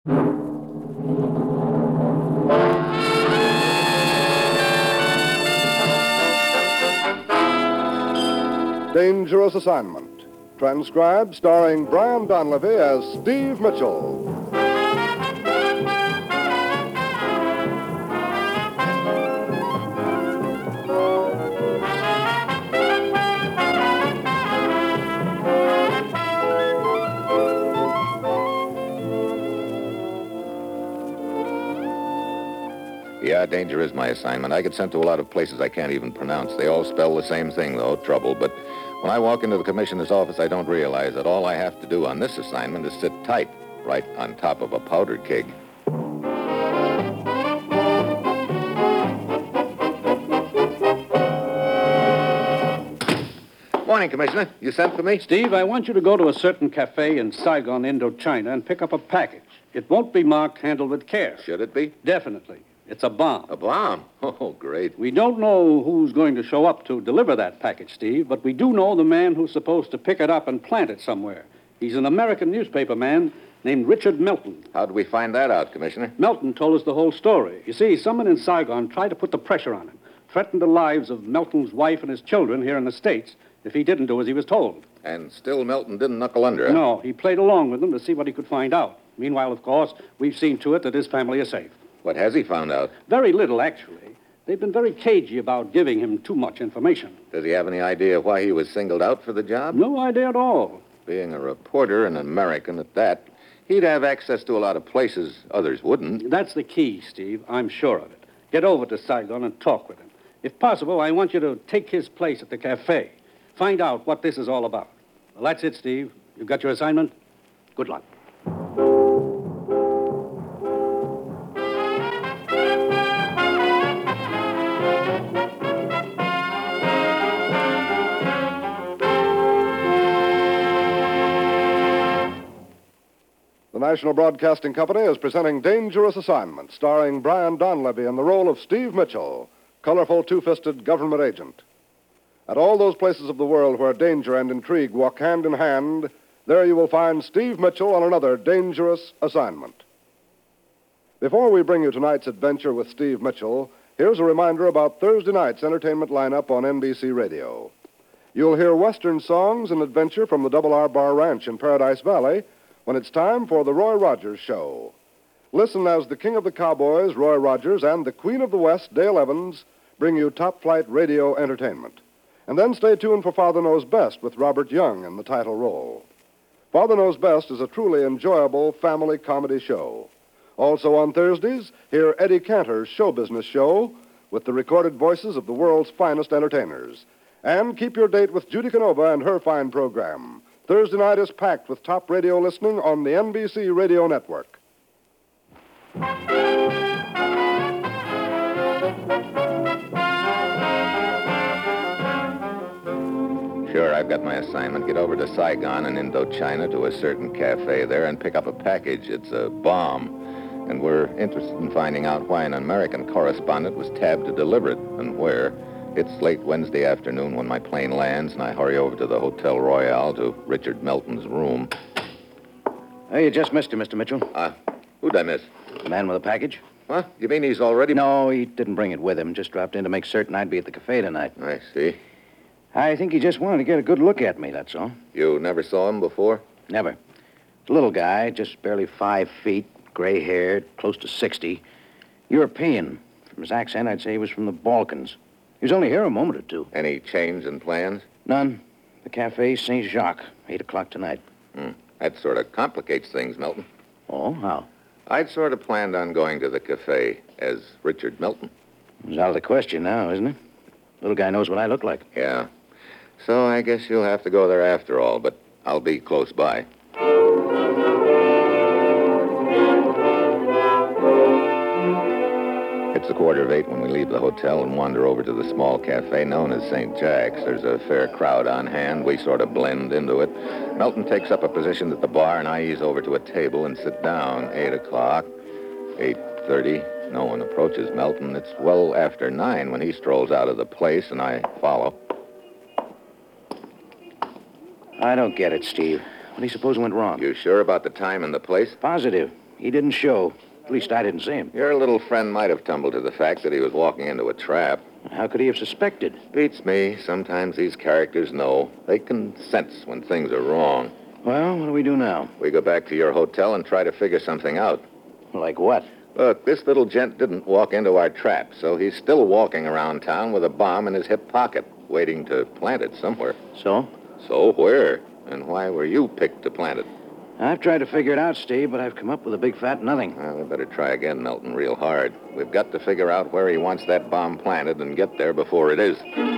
Dangerous Assignment. Transcribed, starring Brian Donlevy as Steve Mitchell. Yeah, danger is my assignment. I get sent to a lot of places I can't even pronounce. They all spell the same thing, though, trouble. But when I walk into the commissioner's office, I don't realize that all I have to do on this assignment is sit tight, right on top of a powder keg. Morning, Commissioner. You sent for me? Steve, I want you to go to a certain cafe in Saigon, Indochina, and pick up a package. It won't be marked handled with care. Should it be? Definitely. It's a bomb. A bomb? Oh, great. We don't know who's going to show up to deliver that package, Steve, but we do know the man who's supposed to pick it up and plant it somewhere. He's an American newspaper man named Richard Melton. How did we find that out, Commissioner? Melton told us the whole story. You see, someone in Saigon tried to put the pressure on him, threatened the lives of Melton's wife and his children here in the States if he didn't do as he was told. And still Melton didn't knuckle under, huh? No, he played along with them to see what he could find out. Meanwhile, of course, we've seen to it that his family is safe. What has he found out? Very little, actually. They've been very cagey about giving him too much information. Does he have any idea why he was singled out for the job? No idea at all. Being a reporter, and an American at that, he'd have access to a lot of places others wouldn't. That's the key, Steve. I'm sure of it. Get over to Saigon and talk with him. If possible, I want you to take his place at the cafe. Find out what this is all about. Well, that's it, Steve. You've got your assignment. Good luck. The National Broadcasting Company is presenting Dangerous Assignment, starring Brian Donlevy in the role of Steve Mitchell, colorful two-fisted government agent. At all those places of the world where danger and intrigue walk hand in hand, there you will find Steve Mitchell on another dangerous assignment. Before we bring you tonight's adventure with Steve Mitchell, here's a reminder about Thursday night's entertainment lineup on NBC Radio. You'll hear Western songs and adventure from the Double R Bar Ranch in Paradise Valley when it's time for the Roy Rogers Show. Listen as the King of the Cowboys, Roy Rogers, and the Queen of the West, Dale Evans, bring you top-flight radio entertainment. And then stay tuned for Father Knows Best with Robert Young in the title role. Father Knows Best is a truly enjoyable family comedy show. Also on Thursdays, hear Eddie Cantor's show business show with the recorded voices of the world's finest entertainers. And keep your date with Judy Canova and her fine program. Thursday night is packed with top radio listening on the NBC Radio Network. Sure, I've got my assignment. Get over to Saigon in Indochina to a certain cafe there and pick up a package. It's a bomb. And we're interested in finding out why an American correspondent was tabbed to deliver it and where. It's late Wednesday afternoon when my plane lands, and I hurry over to the Hotel Royale to Richard Melton's room. Hey, you just missed him, Mr. Mitchell. Who'd I miss? The man with the package? What? You mean he's already... No, he didn't bring it with him. Just dropped in to make certain I'd be at the cafe tonight. I see. I think he just wanted to get a good look at me, that's all. You never saw him before? Never. It's a little guy, just barely 5 feet, gray-haired, close to 60. European. From his accent, I'd say he was from the Balkans. He was only here a moment or two. Any change in plans? None. The Cafe Saint Jacques, 8 o'clock tonight. That sort of complicates things, Melton. Oh, how? I'd sort of planned on going to the cafe as Richard Melton. It's out of the question now, isn't it? Little guy knows what I look like. Yeah. So I guess you'll have to go there after all, but I'll be close by. It's a 7:45 when we leave the hotel and wander over to the small cafe known as St. Jack's. There's a fair crowd on hand. We sort of blend into it. Melton takes up a position at the bar, and I ease over to a table and sit down. 8 o'clock, 8:30. No one approaches Melton. It's well after 9 when he strolls out of the place, and I follow. I don't get it, Steve. What do you suppose went wrong? You sure about the time and the place? Positive. He didn't show. At least I didn't see him. Your little friend might have tumbled to the fact that he was walking into a trap. How could he have suspected? Beats me. Sometimes these characters know. They can sense when things are wrong. Well, what do we do now? We go back to your hotel and try to figure something out. Like what? Look, this little gent didn't walk into our trap, so he's still walking around town with a bomb in his hip pocket, waiting to plant it somewhere. So? So where? And why were you picked to plant it? I've tried to figure it out, Steve, but I've come up with a big fat nothing. Well, we better try again, Melton, real hard. We've got to figure out where he wants that bomb planted and get there before it is.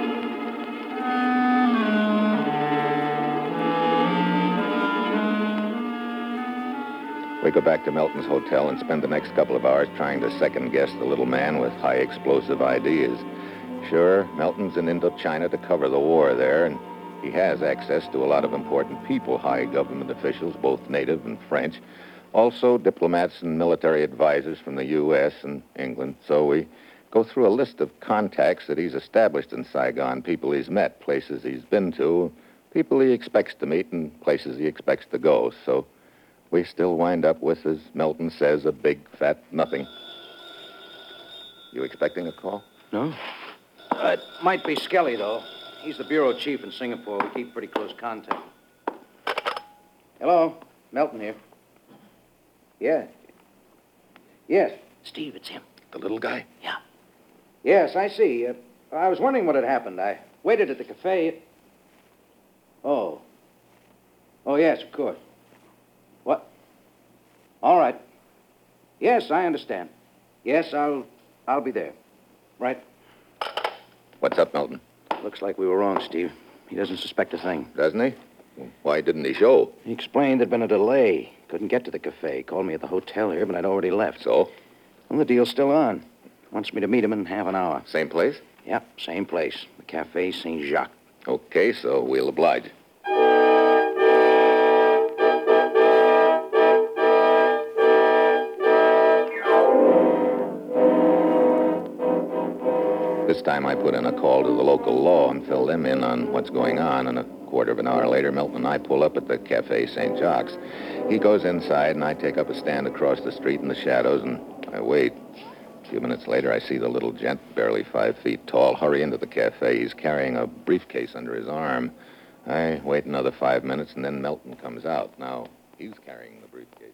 We go back to Melton's hotel and spend the next couple of hours trying to second-guess the little man with high explosive ideas. Sure, Melton's in Indochina to cover the war there, and he has access to a lot of important people, high government officials, both native and French. Also, diplomats and military advisors from the U.S. and England. So we go through a list of contacts that he's established in Saigon, people he's met, places he's been to, people he expects to meet, and places he expects to go. So we still wind up with, as Melton says, a big, fat nothing. You expecting a call? No? It might be Skelly, though. He's the bureau chief in Singapore. We keep pretty close contact. Hello? Melton here. Yeah. Yes. Steve, it's him. The little guy? Yeah. Yes, I see. I was wondering what had happened. I waited at the cafe. Oh. Oh, yes, of course. What? All right. Yes, I understand. Yes, I'll be there. Right. What's up, Melton? Looks like we were wrong, Steve. He doesn't suspect a thing. Doesn't he? Why didn't he show? He explained there'd been a delay. Couldn't get to the cafe. Called me at the hotel here, but I'd already left. So? Well, the deal's still on. Wants me to meet him in half an hour. Same place? Yep, same place. The Cafe Saint Jacques. Okay, so we'll oblige. This time I put in a call to the local law and fill them in on what's going on, and a quarter of an hour later, Melton and I pull up at the Cafe St. Jacques. He goes inside, and I take up a stand across the street in the shadows, and I wait. A few minutes later, I see the little gent, barely 5 feet tall, hurry into the cafe. He's carrying a briefcase under his arm. I wait another 5 minutes, and then Melton comes out. Now, he's carrying the briefcase.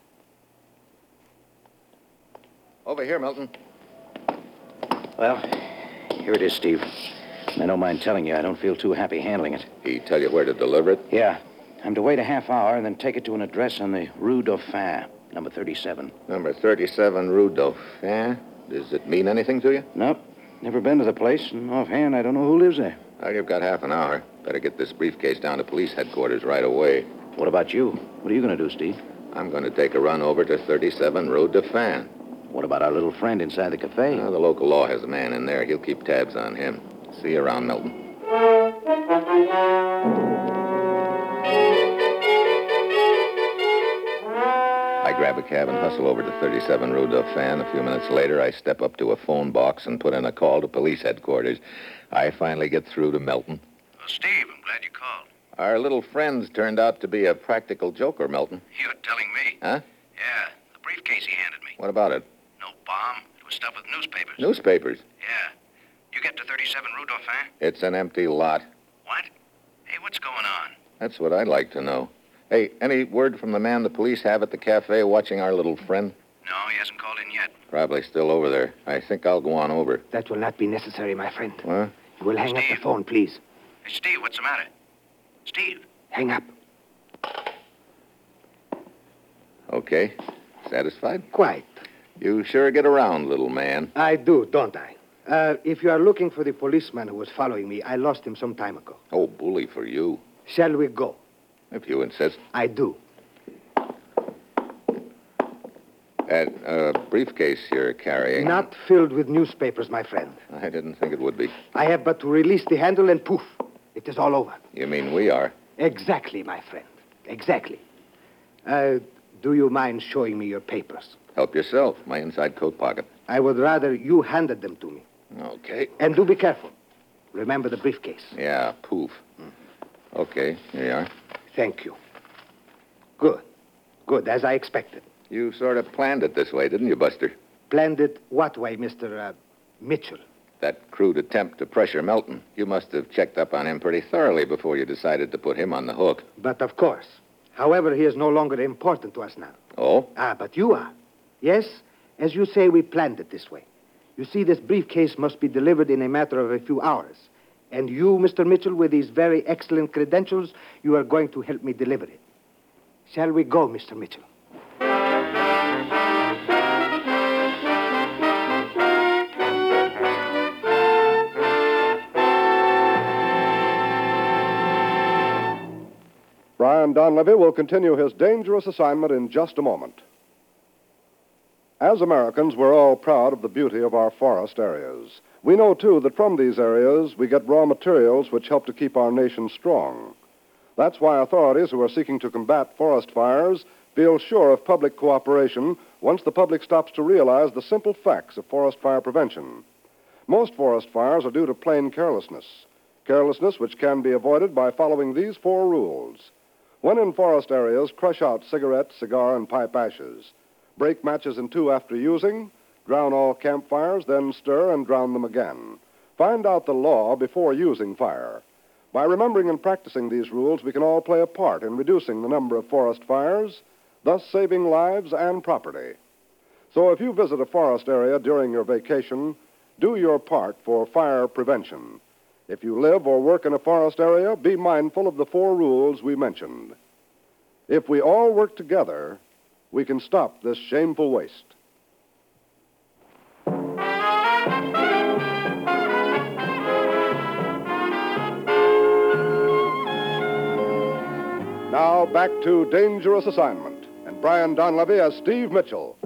Over here, Melton. Well, here it is, Steve. And I don't mind telling you, I don't feel too happy handling it. He tell you where to deliver it? Yeah. I'm to wait a half hour and then take it to an address on the Rue Dauphin, number 37. Number 37, Rue Dauphin. Does it mean anything to you? Nope. Never been to the place, and offhand, I don't know who lives there. Well, you've got half an hour. Better get this briefcase down to police headquarters right away. What about you? What are you going to do, Steve? I'm going to take a run over to 37 Rue Dauphin. What about our little friend inside the cafe? The local law has a man in there. He'll keep tabs on him. See you around, Melton. I grab a cab and hustle over to 37 Rue Dauphin. A few minutes later, I step up to a phone box and put in a call to police headquarters. I finally get through to Melton. Well, Steve, I'm glad you called. Our little friend's turned out to be a practical joker, Melton. You're telling me? Huh? Yeah, the briefcase he handed me. What about it? No bomb. It was stuffed with newspapers. Newspapers. Yeah. You get to 37 Rue Dauphin? It's an empty lot. What? Hey, what's going on? That's what I'd like to know. Hey, any word from the man the police have at the cafe watching our little friend? No, he hasn't called in yet. Probably still over there. I think I'll go on over. That will not be necessary, my friend. What? You will hang up the Steve. phone, please. Hey, Steve, what's the matter? Steve. Hang up. Okay. Satisfied? Quite. You sure get around, little man. I do, don't I? If you are looking for the policeman who was following me, I lost him some time ago. Oh, bully for you. Shall we go? If you insist. I do. That briefcase you're carrying... Not filled with newspapers, my friend. I didn't think it would be. I have but to release the handle and poof, it is all over. You mean we are? Exactly, my friend. Exactly. Do you mind showing me your papers? Help yourself. My inside coat pocket. I would rather you handed them to me. Okay. And do be careful. Remember the briefcase. Yeah, poof. Okay, here you are. Thank you. Good. Good, as I expected. You sort of planned it this way, didn't you, Buster? Planned it what way, Mr. Mitchell? That crude attempt to pressure Melton. You must have checked up on him pretty thoroughly before you decided to put him on the hook. But of course. However, he is no longer important to us now. Oh? But you are. Yes, as you say, we planned it this way. You see, this briefcase must be delivered in a matter of a few hours. And you, Mr. Mitchell, with these very excellent credentials, you are going to help me deliver it. Shall we go, Mr. Mitchell? Brian Donlevy will continue his dangerous assignment in just a moment. As Americans, we're all proud of the beauty of our forest areas. We know, too, that from these areas we get raw materials which help to keep our nation strong. That's why authorities who are seeking to combat forest fires feel sure of public cooperation once the public stops to realize the simple facts of forest fire prevention. Most forest fires are due to plain carelessness which can be avoided by following these 4 rules. When in forest areas, crush out cigarette, cigar, and pipe ashes. Break matches in 2 after using. Drown all campfires, then stir and drown them again. Find out the law before using fire. By remembering and practicing these rules, we can all play a part in reducing the number of forest fires, thus saving lives and property. So if you visit a forest area during your vacation, do your part for fire prevention. If you live or work in a forest area, be mindful of the 4 rules we mentioned. If we all work together, we can stop this shameful waste. Now back to Dangerous Assignment, and Brian Donlevy as Steve Mitchell.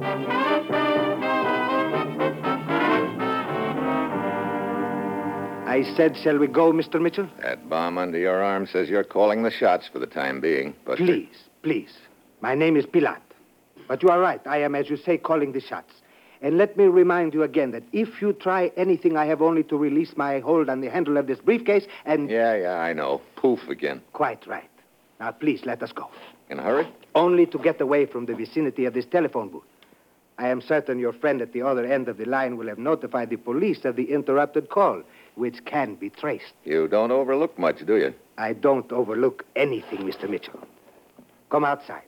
I said, shall we go, Mr. Mitchell? That bomb under your arm says you're calling the shots for the time being, Buster. Please. My name is Pilat. But you are right. I am, as you say, calling the shots. And let me remind you again that if you try anything, I have only to release my hold on the handle of this briefcase and... Yeah, I know. Poof again. Quite right. Now, please, let us go. In a hurry? Only to get away from the vicinity of this telephone booth. I am certain your friend at the other end of the line will have notified the police of the interrupted call, which can be traced. You don't overlook much, do you? I don't overlook anything, Mr. Mitchell. Come outside.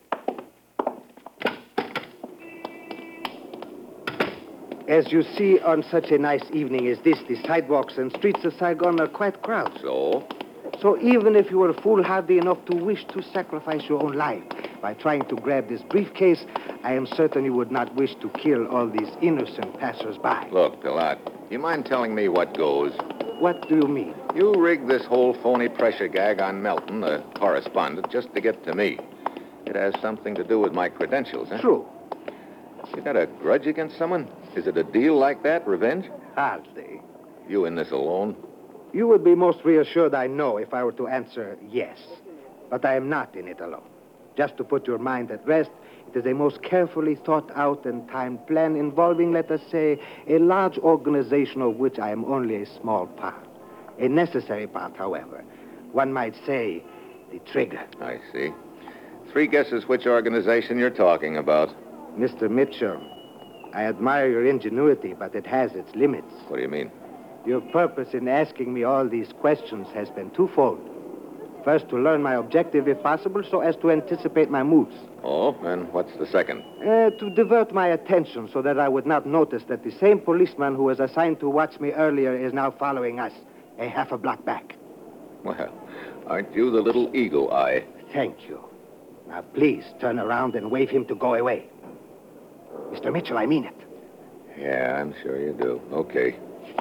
As you see, on such a nice evening as this, the sidewalks and streets of Saigon are quite crowded. So even if you were foolhardy enough to wish to sacrifice your own life by trying to grab this briefcase, I am certain you would not wish to kill all these innocent passers-by. Look, Pilat, you mind telling me what goes? What do you mean? You rigged this whole phony pressure gag on Melton, the correspondent, just to get to me. It has something to do with my credentials, huh? True. You got a grudge against someone? Is it a deal like that, revenge? Hardly. You in this alone? You would be most reassured, I know, if I were to answer yes. But I am not in it alone. Just to put your mind at rest, it is a most carefully thought out and timed plan involving, let us say, a large organization of which I am only a small part. A necessary part, however. One might say, the trigger. I see. 3 guesses which organization you're talking about. Mr. Mitchell, I admire your ingenuity, but it has its limits. What do you mean? Your purpose in asking me all these questions has been twofold. First, to learn my objective, if possible, so as to anticipate my moves. Oh, and what's the second? To divert my attention so that I would not notice that the same policeman who was assigned to watch me earlier is now following us, a half a block back. Well, aren't you the little eagle eye? Thank you. Now, please turn around and wave him to go away. Mr. Mitchell, I mean it. Yeah, I'm sure you do. Okay.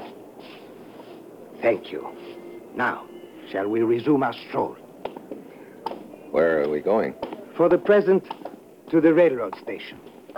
Thank you. Now, shall we resume our stroll? Where are we going? For the present, to the railroad station.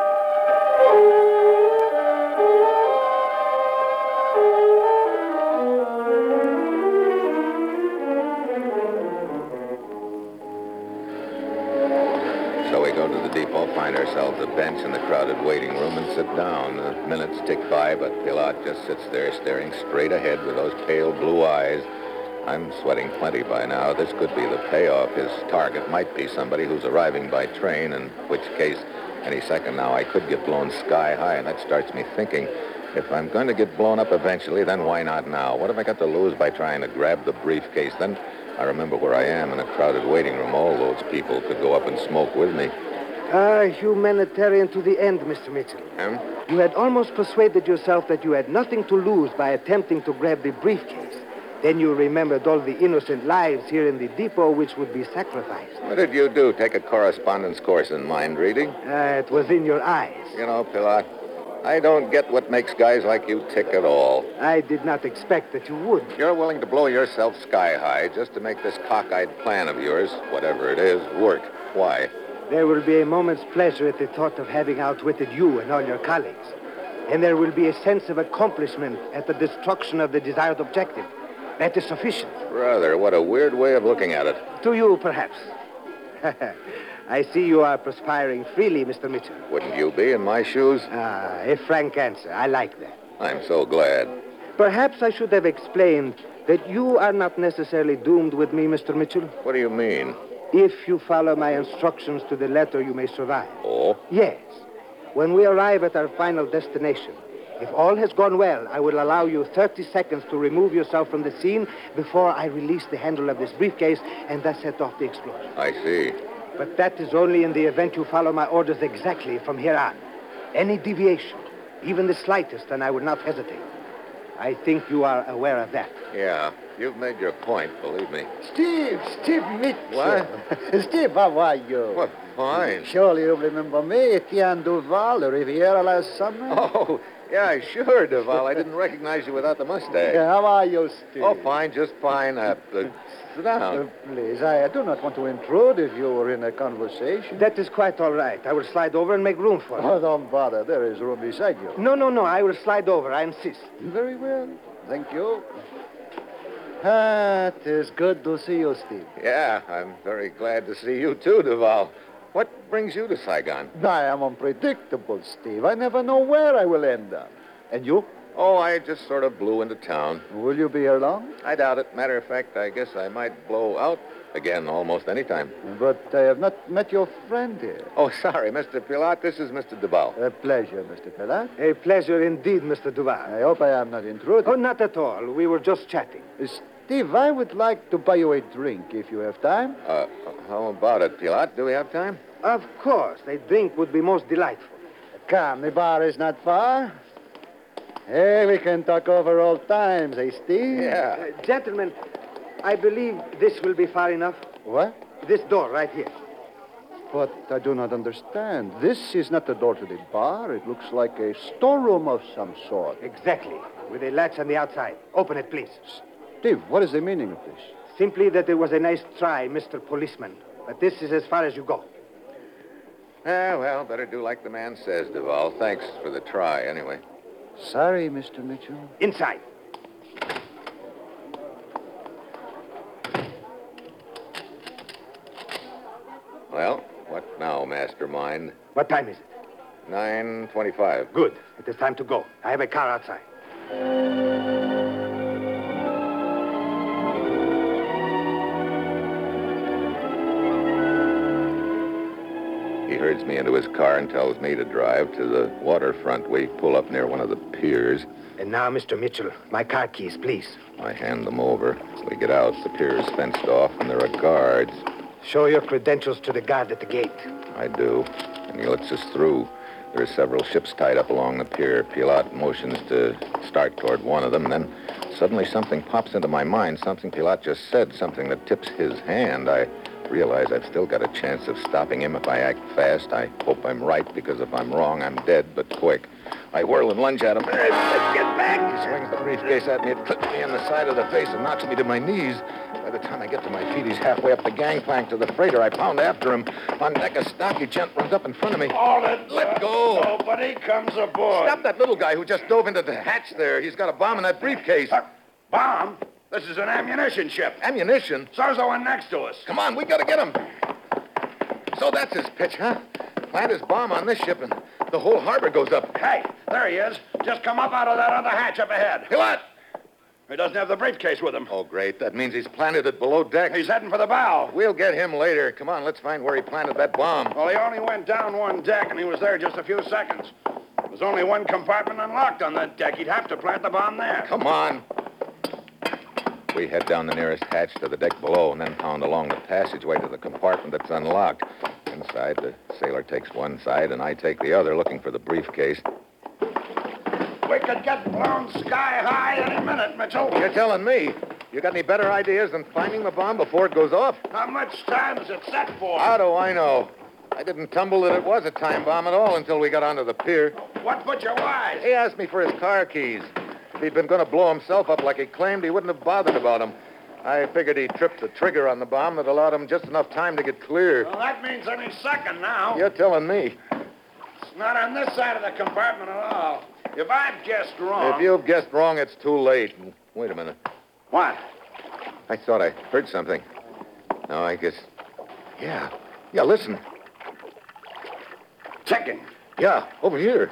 So we go to the depot, find ourselves a bench in the crowded waiting room, and sit down. The minutes tick by, but Pilat just sits there staring straight ahead with those pale blue eyes. I'm sweating plenty by now. This could be the payoff. His target might be somebody who's arriving by train, in which case Any second now, I could get blown sky high, and that starts me thinking, if I'm going to get blown up eventually, then why not now? What have I got to lose by trying to grab the briefcase? Then I remember where I am in a crowded waiting room. All those people could go up and smoke with me. Humanitarian to the end, Mr. Mitchell. You had almost persuaded yourself that you had nothing to lose by attempting to grab the briefcase. Then you remembered all the innocent lives here in the depot which would be sacrificed. What did you do? Take a correspondence course in mind reading? It was in your eyes. You know, Pilat, I don't get what makes guys like you tick at all. I did not expect that you would. You're willing to blow yourself sky high just to make this cockeyed plan of yours, whatever it is, work. Why? There will be a moment's pleasure at the thought of having outwitted you and all your colleagues. And there will be a sense of accomplishment at the destruction of the desired objective. That is sufficient. Brother, what a weird way of looking at it. To you, perhaps. I see you are perspiring freely, Mr. Mitchell. Wouldn't you be in my shoes? A frank answer. I like that. I'm so glad. Perhaps I should have explained that you are not necessarily doomed with me, Mr. Mitchell. What do you mean? If you follow my instructions to the letter, you may survive. Oh? Yes. When we arrive at our final destination, if all has gone well, I will allow you 30 seconds to remove yourself from the scene before I release the handle of this briefcase and thus set off the explosion. I see. But that is only in the event you follow my orders exactly from here on. Any deviation, even the slightest, and I would not hesitate. I think you are aware of that. Yeah, you've made your point, believe me. Steve Mitchell. What? Steve, how are you? What? Fine. Surely you remember me, Etienne Duval, the Riviera last summer. Oh, yeah, sure, Duval. I didn't recognize you without the mustache. Yeah, how are you, Steve? Oh, fine, just fine. Sit down. Please, I do not want to intrude if you were in a conversation. That is quite all right. I will slide over and make room for you. Oh, don't bother. There is room beside you. No. I will slide over. I insist. Very well. Thank you. It is good to see you, Steve. Yeah, I'm very glad to see you, too, Duval. What brings you to Saigon? I am unpredictable, Steve. I never know where I will end up. And you? Oh, I just sort of blew into town. Will you be here long? I doubt it. Matter of fact, I guess I might blow out again almost any time. But I have not met your friend here. Oh, sorry, Mr. Pilat. This is Mr. Duval. A pleasure, Mr. Pellat. A pleasure indeed, Mr. Duval. I hope I am not intruding. Oh, not at all. We were just chatting. Steve, I would like to buy you a drink if you have time. How about it, Pilat? Do we have time? Of course. A drink would be most delightful. Come, the bar is not far. Hey, we can talk over old times, eh, Steve? Yeah. Gentlemen, I believe this will be far enough. What? This door right here. But I do not understand. This is not the door to the bar. It looks like a storeroom of some sort. Exactly. With a latch on the outside. Open it, please. Steve, what is the meaning of this? Simply that it was a nice try, Mr. Policeman. But this is as far as you go. Well, better do like the man says, Duval. Thanks for the try, anyway. Sorry, Mr. Mitchell. Inside. Well, what now, mastermind? What time is it? 9:25. Good. It is time to go. I have a car outside. He herds me into his car and tells me to drive to the waterfront. We pull up near one of the piers. And now, Mr. Mitchell, my car keys, please. I hand them over. We get out. The pier's fenced off, and there are guards. Show your credentials to the guard at the gate. I do. And he lets us through. There are several ships tied up along the pier. Pilat motions to start toward one of them. Then suddenly something pops into my mind. Something Pilat just said. Something that tips his hand. I realize I've still got a chance of stopping him if I act fast. I hope I'm right, because if I'm wrong, I'm dead, but quick. I whirl and lunge at him. Get back! He swings the briefcase at me. It clips me in the side of the face and knocks me to my knees. By the time I get to my feet, he's halfway up the gangplank to the freighter. I pound after him. On deck, a stocky gent runs up in front of me. Let go! Nobody comes aboard. Stop that little guy who just dove into the hatch there. He's got a bomb in that briefcase. Bomb? This is an ammunition ship. Ammunition? So's the one next to us. Come on, we gotta get him. So that's his pitch, huh? Plant his bomb on this ship and the whole harbor goes up. Hey, there he is. Just come up out of that other hatch up ahead. Pilat! He doesn't have the briefcase with him. Oh, great. That means he's planted it below deck. He's heading for the bow. We'll get him later. Come on, let's find where he planted that bomb. Well, he only went down one deck, and he was there just a few seconds. There's only one compartment unlocked on that deck. He'd have to plant the bomb there. Come on. We head down the nearest hatch to the deck below and then pound along the passageway to the compartment that's unlocked. Inside, the sailor takes one side and I take the other, looking for the briefcase. We could get blown sky high any minute, Mitchell. You're telling me. You got any better ideas than finding the bomb before it goes off? How much time is it set for? How do I know? I didn't tumble that it was a time bomb at all until we got onto the pier. What put you wise? He asked me for his car keys. If he'd been going to blow himself up like he claimed, he wouldn't have bothered about them. I figured he tripped the trigger on the bomb that allowed him just enough time to get clear. Well, that means any second now. You're telling me. It's not on this side of the compartment at all. If I've guessed wrong... If you've guessed wrong, it's too late. Wait a minute. What? I thought I heard something. No, I guess... Yeah, listen. Ticking. Yeah, over here.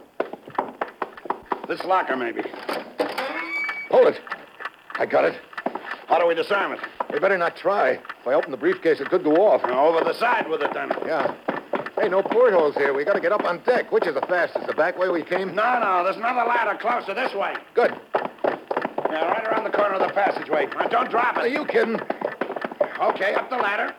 This locker, maybe. Hold it. I got it. How do we disarm it? We better not try. If I open the briefcase, it could go off. Over the side with it, then. Yeah. Hey, no portholes here. We got to get up on deck. Which is the fastest? The back way we came? No. There's another ladder closer this way. Good. Yeah, right around the corner of the passageway. Now, don't drop Are it. you kidding? Okay, up the ladder.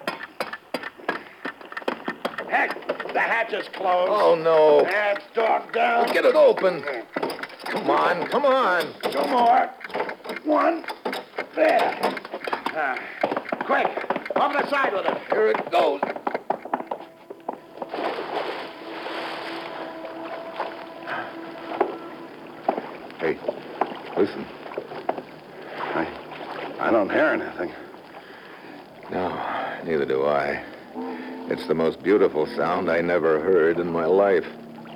Heck, the hatch is closed. Oh, no. That's dogged down. Get it open. Come on. Two more. One. There. Quick. Over the side with it. Here it goes. Hey, listen. I don't hear anything. No, neither do I. It's the most beautiful sound I never heard in my life.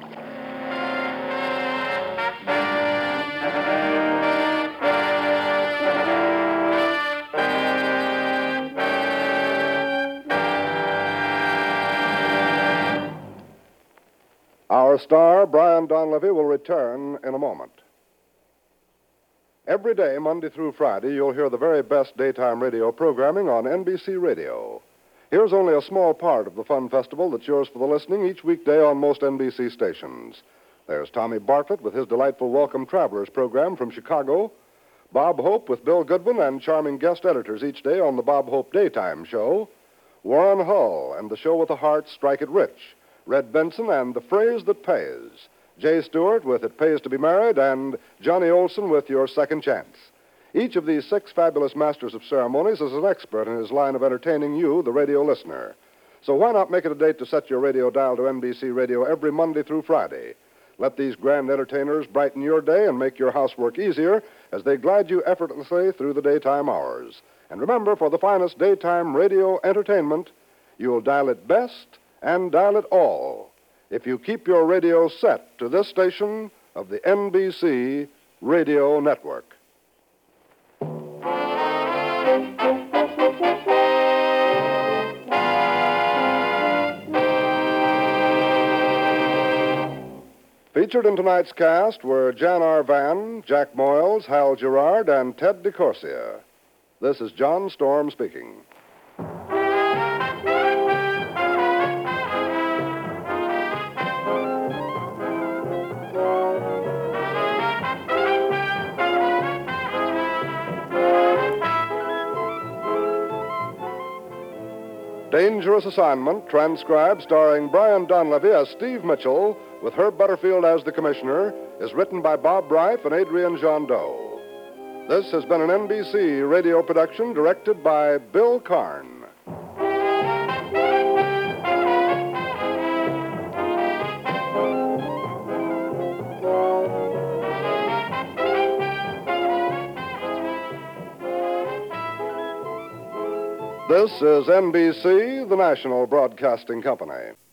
Our star, Brian Donlevy, will return in a moment. Every day, Monday through Friday, you'll hear the very best daytime radio programming on NBC Radio. Here's only a small part of the fun festival that's yours for the listening each weekday on most NBC stations. There's Tommy Bartlett with his delightful Welcome Travelers program from Chicago, Bob Hope with Bill Goodwin and charming guest editors each day on the Bob Hope Daytime Show, Warren Hull and the Show with the Heart, Strike It Rich, Red Benson and The Phrase That Pays, Jay Stewart with It Pays to Be Married, and Johnny Olson with Your Second Chance. Each of these 6 fabulous masters of ceremonies is an expert in his line of entertaining you, the radio listener. So why not make it a date to set your radio dial to NBC Radio every Monday through Friday? Let these grand entertainers brighten your day and make your housework easier as they glide you effortlessly through the daytime hours. And remember, for the finest daytime radio entertainment, you'll dial it best and dial it all if you keep your radio set to this station of the NBC Radio Network. Featured in tonight's cast were Jan R. Van, Jack Moyles, Hal Gerard, and Ted DeCorsia. This is John Storm speaking. Dangerous Assignment, transcribed starring Brian Donlevy as Steve Mitchell, with Herb Butterfield as the Commissioner, is written by Bob Reif and Adrian Jondeau. This has been an NBC radio production directed by Bill Karn. This is NBC, the national broadcasting company.